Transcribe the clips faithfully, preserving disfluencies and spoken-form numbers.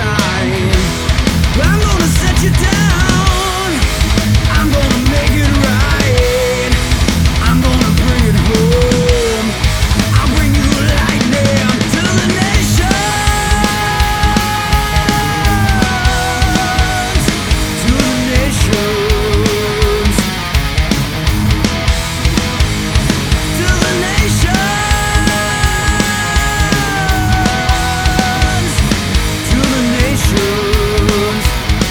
time. I'm gonna set you down. I'm gonna make it right. I'm gonna bring it home. I'll bring you lightning to the nations. To the nations. To the nations. To the nations.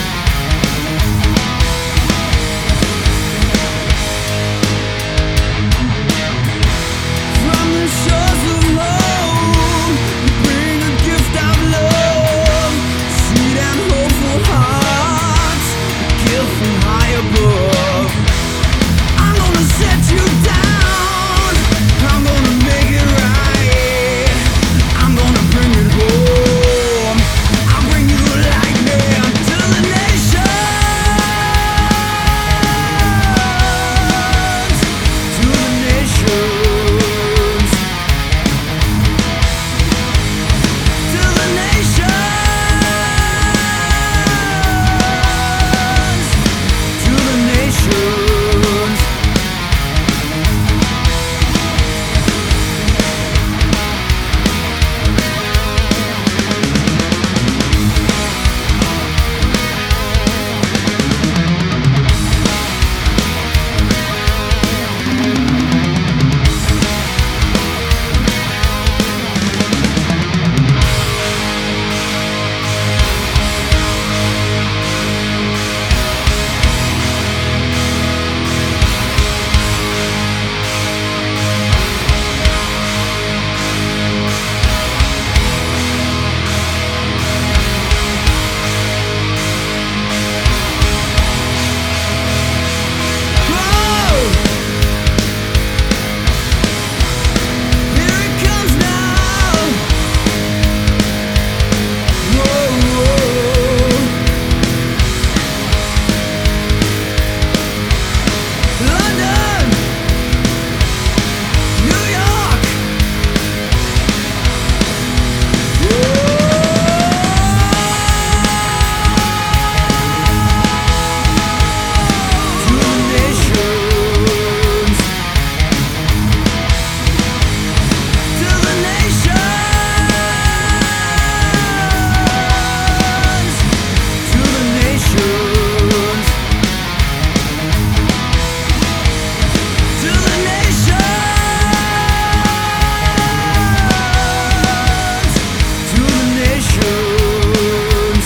From the shores of home, you bring a gift of love, sweet and hopeful hearts, a gift from high above. I'm gonna set you down. I'm gonna make it right. I'm gonna bring it home. I'll bring you lightning to the nations. To the nations. To the nations. To the nations. Whoa! Here it comes now. Whoa, whoa. London, New York. To the nations. To the nations. To the nations. To the nations. To the nations.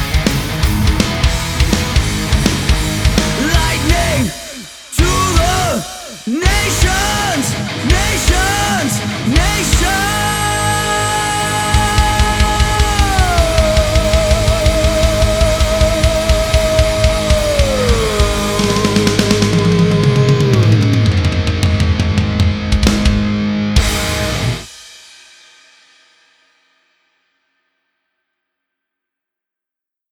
Lightning to the nations, nations, nations.